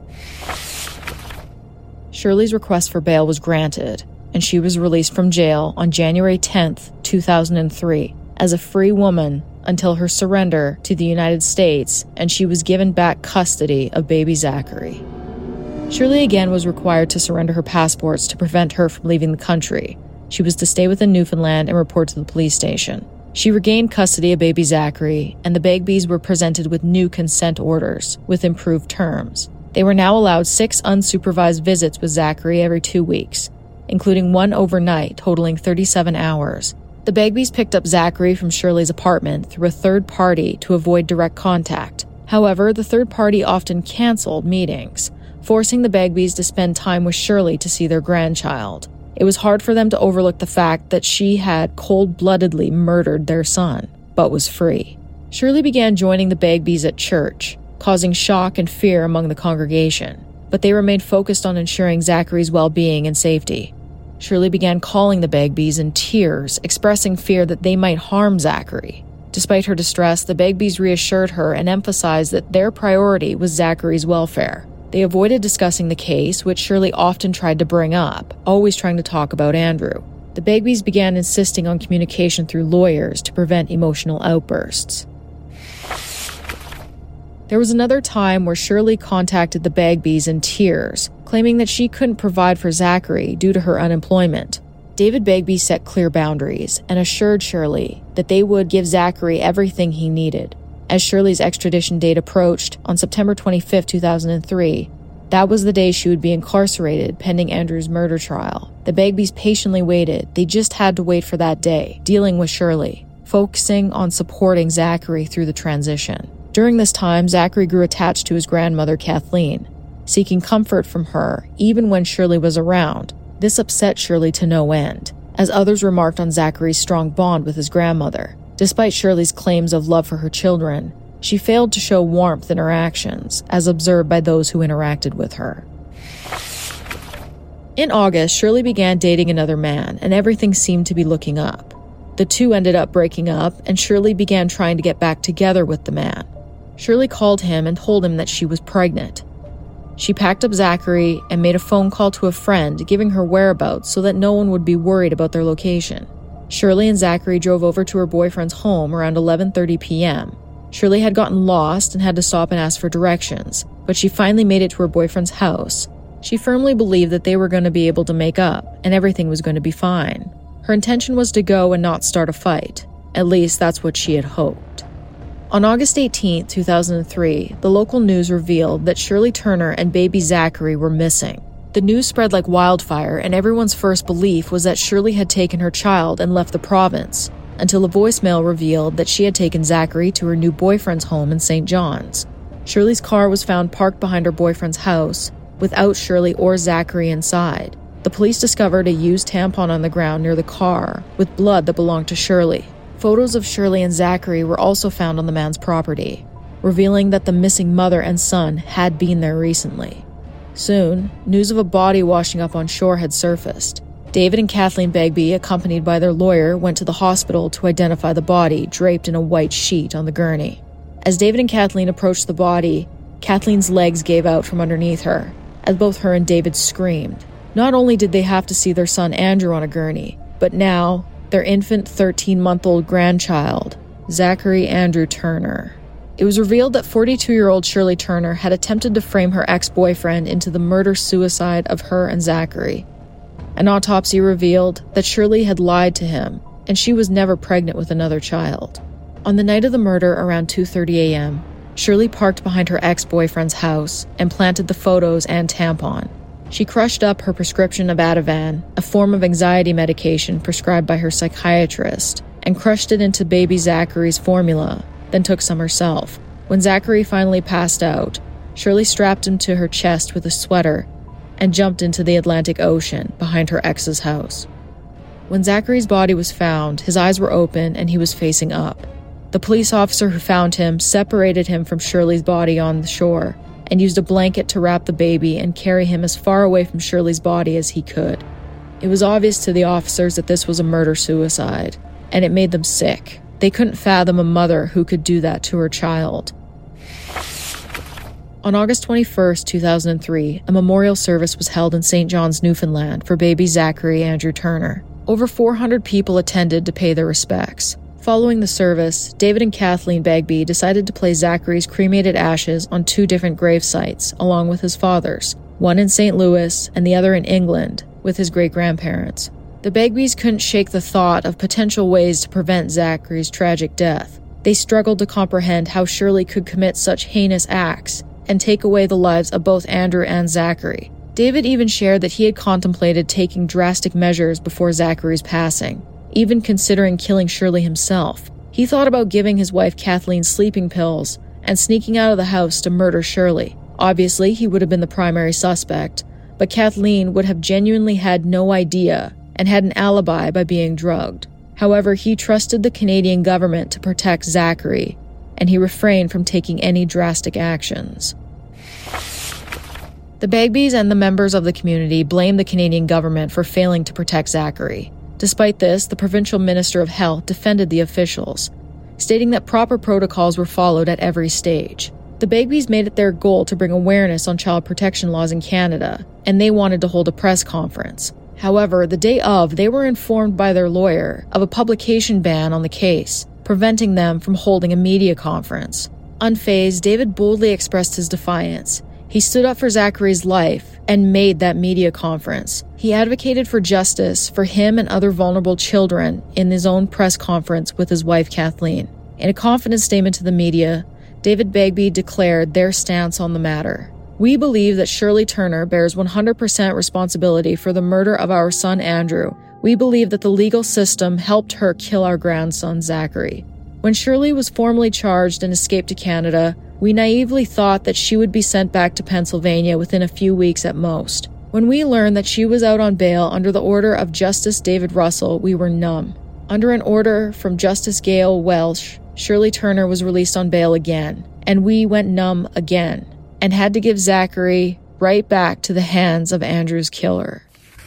Shirley's request for bail was granted, and she was released from jail on January tenth, two thousand three, as a free woman until her surrender to the United States, and she was given back custody of baby Zachary. Shirley again was required to surrender her passports to prevent her from leaving the country. She was to stay within Newfoundland and report to the police station. She regained custody of baby Zachary, and the Bagbys were presented with new consent orders with improved terms. They were now allowed six unsupervised visits with Zachary every two weeks, including one overnight totaling thirty-seven hours. The Bagbys picked up Zachary from Shirley's apartment through a third party to avoid direct contact. However, the third party often canceled meetings, forcing the Bagbys to spend time with Shirley to see their grandchild. It was hard for them to overlook the fact that she had cold-bloodedly murdered their son, but was free. Shirley began joining the Bagbys at church, causing shock and fear among the congregation, but they remained focused on ensuring Zachary's well-being and safety. Shirley began calling the Bagby's in tears, expressing fear that they might harm Zachary. Despite her distress, the Bagby's reassured her and emphasized that their priority was Zachary's welfare. They avoided discussing the case, which Shirley often tried to bring up, always trying to talk about Andrew. The Bagby's began insisting on communication through lawyers to prevent emotional outbursts. There was another time where Shirley contacted the Bagby's in tears, claiming that she couldn't provide for Zachary due to her unemployment. David Bagby set clear boundaries and assured Shirley that they would give Zachary everything he needed. As Shirley's extradition date approached on September twenty-fifth, two thousand three, that was the day she would be incarcerated pending Andrew's murder trial. The Bagby's patiently waited. They just had to wait for that day, dealing with Shirley, focusing on supporting Zachary through the transition. During this time, Zachary grew attached to his grandmother, Kathleen, seeking comfort from her even when Shirley was around. This upset Shirley to no end, as others remarked on Zachary's strong bond with his grandmother. Despite Shirley's claims of love for her children, she failed to show warmth in her actions, as observed by those who interacted with her. In August, Shirley began dating another man, and everything seemed to be looking up. The two ended up breaking up, and Shirley began trying to get back together with the man. Shirley called him and told him that she was pregnant. She packed up Zachary and made a phone call to a friend, giving her whereabouts so that no one would be worried about their location. Shirley and Zachary drove over to her boyfriend's home around eleven thirty p.m. Shirley had gotten lost and had to stop and ask for directions, but she finally made it to her boyfriend's house. She firmly believed that they were going to be able to make up and everything was going to be fine. Her intention was to go and not start a fight. At least that's what she had hoped. On August eighteenth, two thousand three, the local news revealed that Shirley Turner and baby Zachary were missing. The news spread like wildfire, and everyone's first belief was that Shirley had taken her child and left the province, until a voicemail revealed that she had taken Zachary to her new boyfriend's home in Saint John's. Shirley's car was found parked behind her boyfriend's house, without Shirley or Zachary inside. The police discovered a used tampon on the ground near the car, with blood that belonged to Shirley. Photos of Shirley and Zachary were also found on the man's property, revealing that the missing mother and son had been there recently. Soon, news of a body washing up on shore had surfaced. David and Kathleen Bagby, accompanied by their lawyer, went to the hospital to identify the body draped in a white sheet on the gurney. As David and Kathleen approached the body, Kathleen's legs gave out from underneath her, as both her and David screamed. Not only did they have to see their son Andrew on a gurney, but now their infant thirteen-month-old grandchild, Zachary Andrew Turner. It was revealed that forty-two-year-old Shirley Turner had attempted to frame her ex-boyfriend into the murder-suicide of her and Zachary. An autopsy revealed that Shirley had lied to him, and she was never pregnant with another child. On the night of the murder around two thirty a.m., Shirley parked behind her ex-boyfriend's house and planted the photos and tampon. She crushed up her prescription of Ativan, a form of anxiety medication prescribed by her psychiatrist, and crushed it into baby Zachary's formula, then took some herself. When Zachary finally passed out, Shirley strapped him to her chest with a sweater and jumped into the Atlantic Ocean behind her ex's house. When Zachary's body was found, his eyes were open and he was facing up. The police officer who found him separated him from Shirley's body on the shore and used a blanket to wrap the baby and carry him as far away from Shirley's body as he could. It was obvious to the officers that this was a murder-suicide, and it made them sick. They couldn't fathom a mother who could do that to her child. On August twenty-first, two thousand three, a memorial service was held in Saint John's, Newfoundland for baby Zachary Andrew Turner. Over four hundred people attended to pay their respects. Following the service, David and Kathleen Bagby decided to place Zachary's cremated ashes on two different grave sites, along with his father's, one in Saint Louis and the other in England, with his great-grandparents. The Bagbys couldn't shake the thought of potential ways to prevent Zachary's tragic death. They struggled to comprehend how Shirley could commit such heinous acts and take away the lives of both Andrew and Zachary. David even shared that he had contemplated taking drastic measures before Zachary's passing, even considering killing Shirley himself. He thought about giving his wife Kathleen sleeping pills and sneaking out of the house to murder Shirley. Obviously, he would have been the primary suspect, but Kathleen would have genuinely had no idea and had an alibi by being drugged. However, he trusted the Canadian government to protect Zachary, and he refrained from taking any drastic actions. The Bagbies and the members of the community blamed the Canadian government for failing to protect Zachary. Despite this, the provincial minister of health defended the officials, stating that proper protocols were followed at every stage. The Bagbies made it their goal to bring awareness on child protection laws in Canada, and they wanted to hold a press conference. However, the day of, they were informed by their lawyer of a publication ban on the case, preventing them from holding a media conference. Unfazed, David boldly expressed his defiance. He stood up for Zachary's life and made that media conference. He advocated for justice for him and other vulnerable children in his own press conference with his wife Kathleen. In a confident statement to the media, David Bagby declared their stance on the matter. "We believe that Shirley Turner bears one hundred percent responsibility for the murder of our son Andrew. We believe that the legal system helped her kill our grandson Zachary. When Shirley was formally charged and escaped to Canada, we naively thought that she would be sent back to Pennsylvania within a few weeks at most. When we learned that she was out on bail under the order of Justice David Russell, we were numb. Under an order from Justice Gail Welsh, Shirley Turner was released on bail again, and we went numb again, and had to give Zachary right back to the hands of Andrew's killer."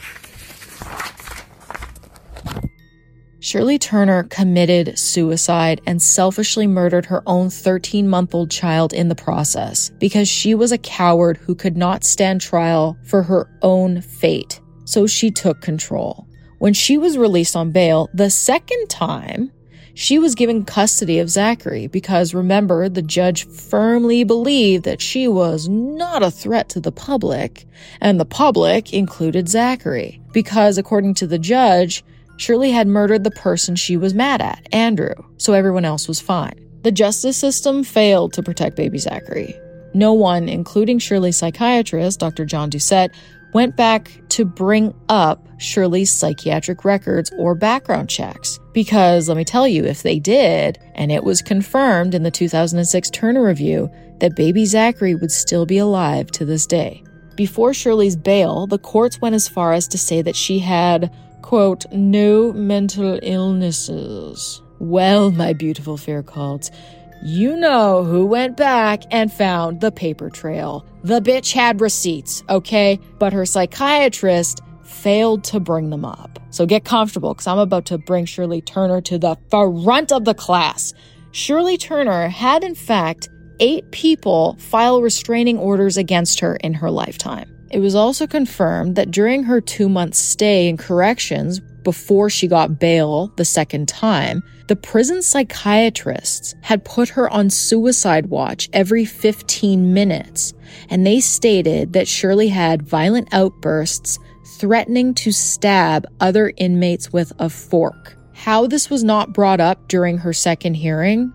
Shirley Turner committed suicide and selfishly murdered her own thirteen-month-old child in the process because she was a coward who could not stand trial for her own fate, so she took control. When she was released on bail the second time, she was given custody of Zachary because, remember, the judge firmly believed that she was not a threat to the public, and the public included Zachary, because according to the judge, Shirley had murdered the person she was mad at, Andrew, so everyone else was fine. The justice system failed to protect baby Zachary. No one, including Shirley's psychiatrist, Doctor John Doucette, went back to bring up Shirley's psychiatric records or background checks. Because, let me tell you, if they did, and it was confirmed in the two thousand six Turner Review, that baby Zachary would still be alive to this day. Before Shirley's bail, the courts went as far as to say that she had, quote, no mental illnesses. Well, my beautiful fair cults, you know who went back and found the paper trail. The bitch had receipts, okay? But her psychiatrist failed to bring them up. So get comfortable, because I'm about to bring Shirley Turner to the front of the class. Shirley Turner had, in fact, eight people file restraining orders against her in her lifetime. It was also confirmed that during her two-month stay in corrections before she got bail the second time, the prison psychiatrists had put her on suicide watch every fifteen minutes, and they stated that Shirley had violent outbursts threatening to stab other inmates with a fork. How this was not brought up during her second hearing,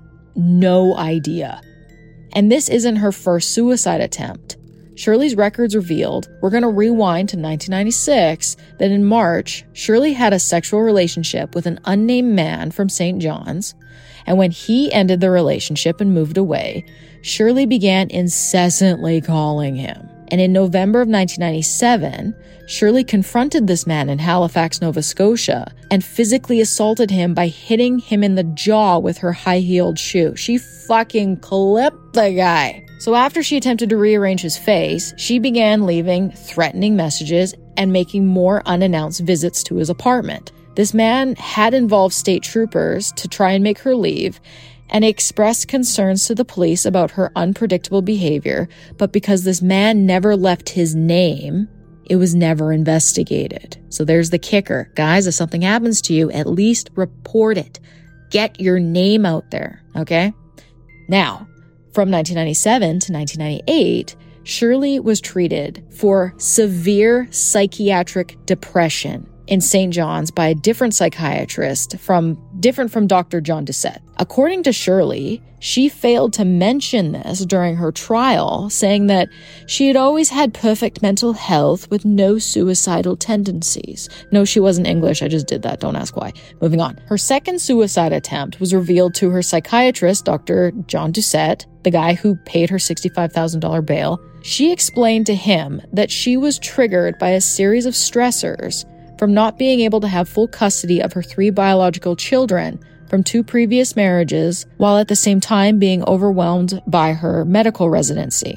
no idea. And this isn't her first suicide attempt. Shirley's records revealed, we're going to rewind to nineteen ninety-six, that in March, Shirley had a sexual relationship with an unnamed man from Saint John's, and when he ended the relationship and moved away, Shirley began incessantly calling him. And in November of nineteen ninety-seven, Shirley confronted this man in Halifax, Nova Scotia, and physically assaulted him by hitting him in the jaw with her high-heeled shoe. She fucking clipped the guy. So after she attempted to rearrange his face, she began leaving threatening messages and making more unannounced visits to his apartment. This man had involved state troopers to try and make her leave, and expressed concerns to the police about her unpredictable behavior, but because this man never left his name, it was never investigated. So there's the kicker. Guys, if something happens to you, at least report it. Get your name out there, okay? Now, from nineteen ninety-seven to nineteen ninety-eight, Shirley was treated for severe psychiatric depression in Saint John's by a different psychiatrist from different from Doctor John Doucette. According to Shirley, she failed to mention this during her trial, saying that she had always had perfect mental health with no suicidal tendencies. No, she wasn't English. I just did that. Don't ask why. Moving on. Her second suicide attempt was revealed to her psychiatrist, Doctor John Doucette, the guy who paid her sixty-five thousand dollars bail. She explained to him that she was triggered by a series of stressors from not being able to have full custody of her three biological children from two previous marriages, while at the same time being overwhelmed by her medical residency.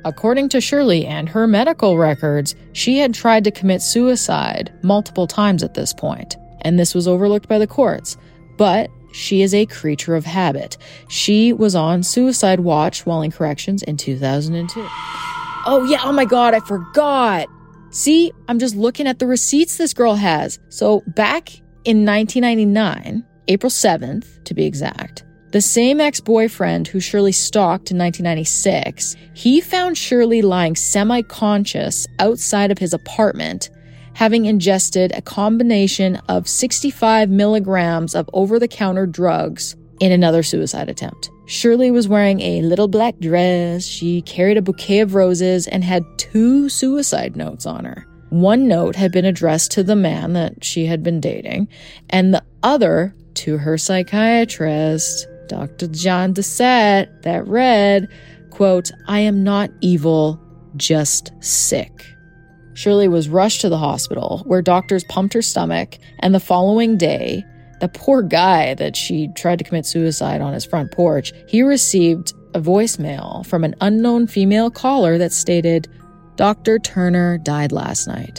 According to Shirley and her medical records, she had tried to commit suicide multiple times at this point, and this was overlooked by the courts. But she is a creature of habit. She was on suicide watch while in corrections in two thousand two. Oh yeah, oh my God, I forgot. See, I'm just looking at the receipts this girl has. So back in nineteen ninety-nine, April seventh to be exact, the same ex-boyfriend who Shirley stalked in nineteen ninety-six, he found Shirley lying semi-conscious outside of his apartment, having ingested a combination of sixty-five milligrams of over-the-counter drugs in another suicide attempt. Shirley was wearing a little black dress, she carried a bouquet of roses, and had two suicide notes on her. One note had been addressed to the man that she had been dating, and the other to her psychiatrist, Doctor John Doucette, that read, quote, "I am not evil, just sick." Shirley was rushed to the hospital, where doctors pumped her stomach, and the following day, the poor guy that she tried to commit suicide on his front porch, he received a voicemail from an unknown female caller that stated, "Doctor Turner died last night."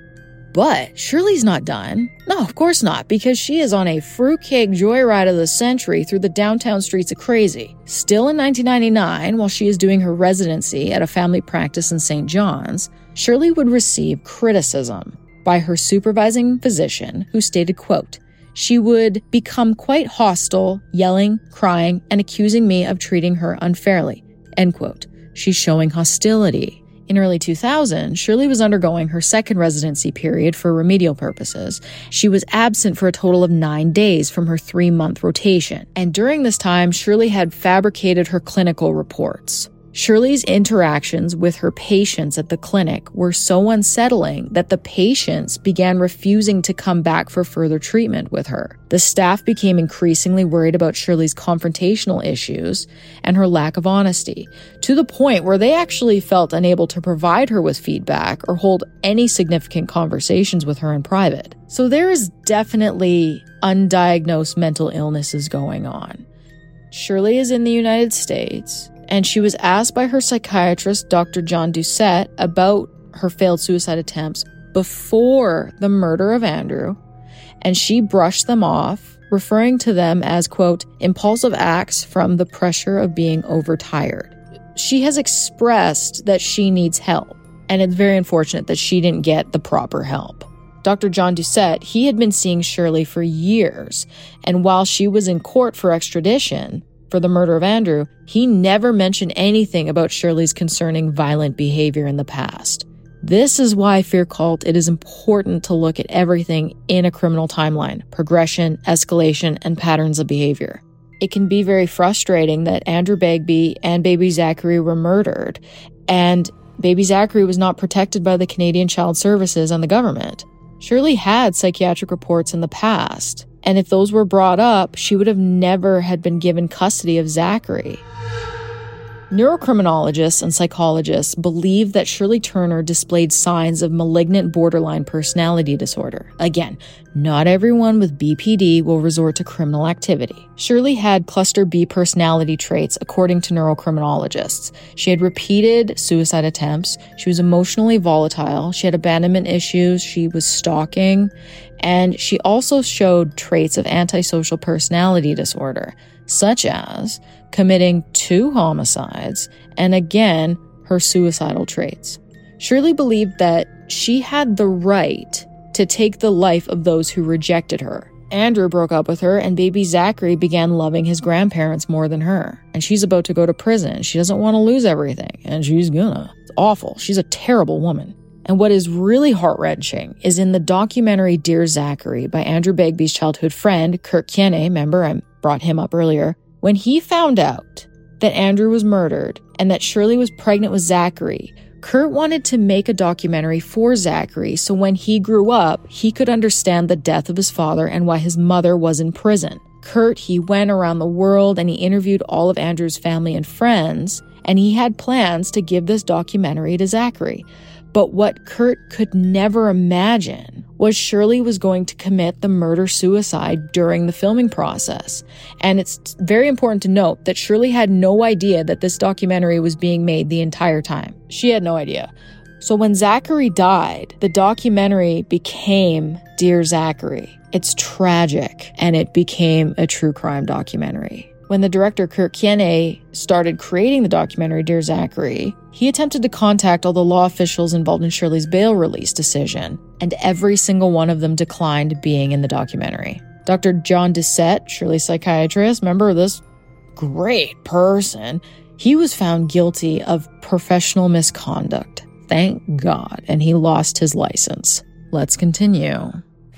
But Shirley's not done. No, of course not, because she is on a fruitcake joyride of the century through the downtown streets of crazy. Still in nineteen ninety-nine, while she is doing her residency at a family practice in Saint John's, Shirley would receive criticism by her supervising physician, who stated, quote, "She would become quite hostile, yelling, crying, and accusing me of treating her unfairly," end quote. She's showing hostility. In early two thousand, Shirley was undergoing her second residency period for remedial purposes. She was absent for a total of nine days from her three-month rotation. And during this time, Shirley had fabricated her clinical reports. Shirley's interactions with her patients at the clinic were so unsettling that the patients began refusing to come back for further treatment with her. The staff became increasingly worried about Shirley's confrontational issues and her lack of honesty, to the point where they actually felt unable to provide her with feedback or hold any significant conversations with her in private. So there is definitely undiagnosed mental illnesses going on. Shirley is in the United States, and she was asked by her psychiatrist, Doctor John Doucette, about her failed suicide attempts before the murder of Andrew, and she brushed them off, referring to them as, quote, "impulsive acts from the pressure of being overtired." She has expressed that she needs help, and it's very unfortunate that she didn't get the proper help. Doctor John Doucette, he had been seeing Shirley for years, and while she was in court for extradition for the murder of Andrew, he never mentioned anything about Shirley's concerning violent behavior in the past. This is why, Fear Cult, it is important to look at everything in a criminal timeline: progression, escalation, and patterns of behavior. It can be very frustrating that Andrew Begbie and baby Zachary were murdered, and baby Zachary was not protected by the Canadian Child Services and the government. Shirley had psychiatric reports in the past, and if those were brought up, she would have never had been given custody of Zachary. Neurocriminologists and psychologists believe that Shirley Turner displayed signs of malignant borderline personality disorder. Again, not everyone with B P D will resort to criminal activity. Shirley had cluster B personality traits, according to neurocriminologists. She had repeated suicide attempts. She was emotionally volatile. She had abandonment issues. She was stalking. And she also showed traits of antisocial personality disorder, such as committing two homicides, and again, her suicidal traits. Shirley believed that she had the right to take the life of those who rejected her. Andrew broke up with her, and baby Zachary began loving his grandparents more than her. And she's about to go to prison. She doesn't want to lose everything, and she's gonna. It's awful. She's a terrible woman. And what is really heart-wrenching is in the documentary Dear Zachary by Andrew Begbie's childhood friend, Kurt Kiene, remember I brought him up earlier, when he found out that Andrew was murdered and that Shirley was pregnant with Zachary, Kurt wanted to make a documentary for Zachary so when he grew up, he could understand the death of his father and why his mother was in prison. Kurt, he went around the world and he interviewed all of Andrew's family and friends, and he had plans to give this documentary to Zachary. But what Kurt could never imagine was Shirley was going to commit the murder-suicide during the filming process. And it's very important to note that Shirley had no idea that this documentary was being made the entire time. She had no idea. So when Zachary died, the documentary became Dear Zachary. It's tragic, and it became a true crime documentary. When the director Kurt Kiene started creating the documentary Dear Zachary, he attempted to contact all the law officials involved in Shirley's bail release decision, and every single one of them declined being in the documentary. Doctor John Doucette, Shirley's psychiatrist, remember this great person, he was found guilty of professional misconduct. Thank God, and he lost his license. Let's continue.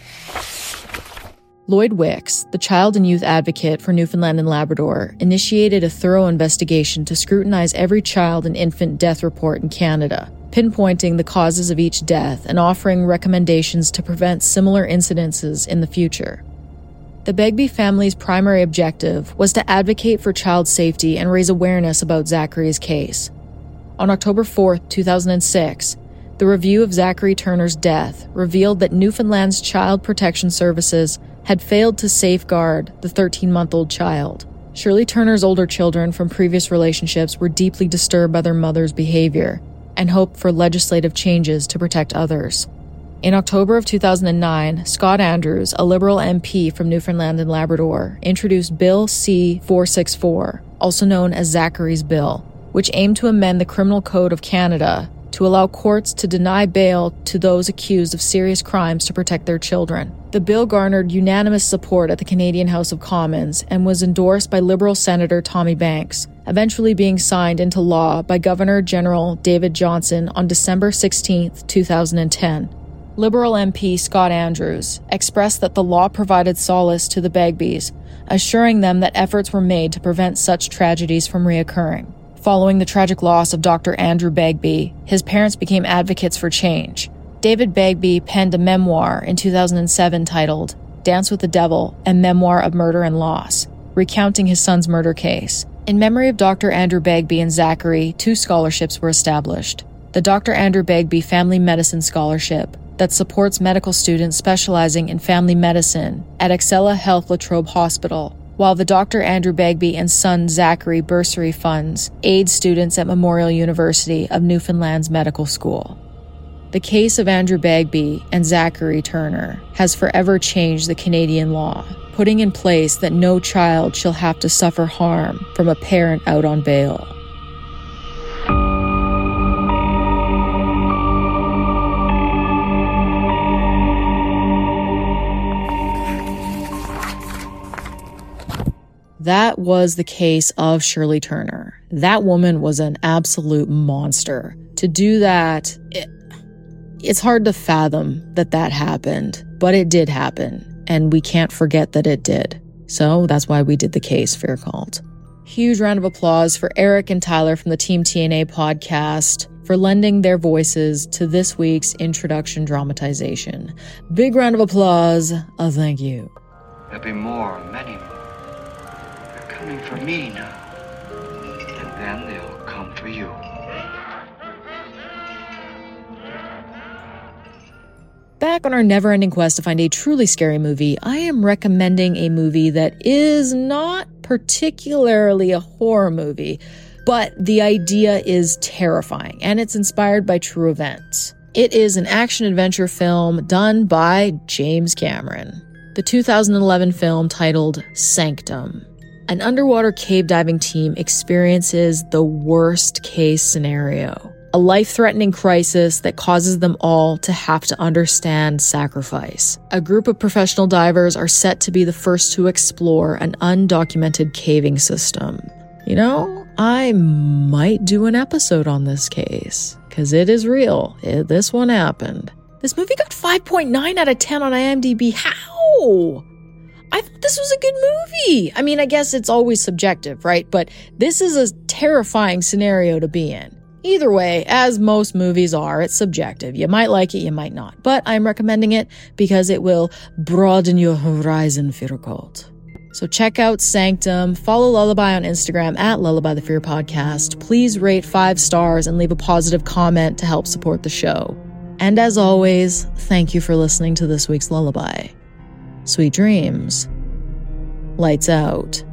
Lloyd Wicks, the child and youth advocate for Newfoundland and Labrador, initiated a thorough investigation to scrutinize every child and infant death report in Canada, pinpointing the causes of each death and offering recommendations to prevent similar incidences in the future. The Begbie family's primary objective was to advocate for child safety and raise awareness about Zachary's case. On October fourth, two thousand six, the review of Zachary Turner's death revealed that Newfoundland's Child Protection Services had failed to safeguard the thirteen-month-old child. Shirley Turner's older children from previous relationships were deeply disturbed by their mother's behavior and hoped for legislative changes to protect others. In October of two thousand nine, Scott Andrews, a Liberal M P from Newfoundland and Labrador, introduced Bill C four sixty-four, also known as Zachary's Bill, which aimed to amend the Criminal Code of Canada to allow courts to deny bail to those accused of serious crimes to protect their children. The bill garnered unanimous support at the Canadian House of Commons and was endorsed by Liberal Senator Tommy Banks, eventually being signed into law by Governor-General David Johnston on December sixteenth, two thousand ten. Liberal M P Scott Andrews expressed that the law provided solace to the Begbies, assuring them that efforts were made to prevent such tragedies from reoccurring. Following the tragic loss of Doctor Andrew Begbie, his parents became advocates for change. David Begbie penned a memoir in two thousand seven titled Dance with the Devil, a Memoir of Murder and Loss, recounting his son's murder case. In memory of Doctor Andrew Begbie and Zachary, two scholarships were established. The Doctor Andrew Begbie Family Medicine Scholarship, that supports medical students specializing in family medicine at Excella Health Latrobe Hospital, while the Doctor Andrew Begbie and son Zachary Bursary Funds aid students at Memorial University of Newfoundland's Medical School. The case of Andrew Begbie and Zachary Turner has forever changed the Canadian law, putting in place that no child shall have to suffer harm from a parent out on bail. That was the case of Shirley Turner. That woman was an absolute monster. To do that, it, it's hard to fathom that that happened, but it did happen, and we can't forget that it did. So that's why we did the case, Fair Called. Huge round of applause for Eric and Tyler from the Team T N A podcast for lending their voices to this week's introduction dramatization. Big round of applause. Uh, thank you.
There'll be more, many more. Coming for me now, and then they'll come for you.
Back on our never-ending quest to find a truly scary movie, I am recommending a movie that is not particularly a horror movie, but the idea is terrifying, and it's inspired by true events. It is an action-adventure film done by James Cameron. The two thousand eleven film titled Sanctum. An underwater cave diving team experiences the worst case scenario, a life-threatening crisis that causes them all to have to understand sacrifice. A group of professional divers are set to be the first to explore an undocumented caving system. You know, I might do an episode on this case, because it is real. It, this one happened. This movie got five point nine out of ten on IMDb. How? I thought this was a good movie. I mean, I guess it's always subjective, right? But this is a terrifying scenario to be in. Either way, as most movies are, it's subjective. You might like it, you might not. But I'm recommending it because it will broaden your horizon, Fair Called. So check out Sanctum, follow Lullaby on Instagram at Lullaby the Fear Podcast. Please rate five stars and leave a positive comment to help support the show. And as always, thank you for listening to this week's Lullaby. Sweet dreams. Lights out.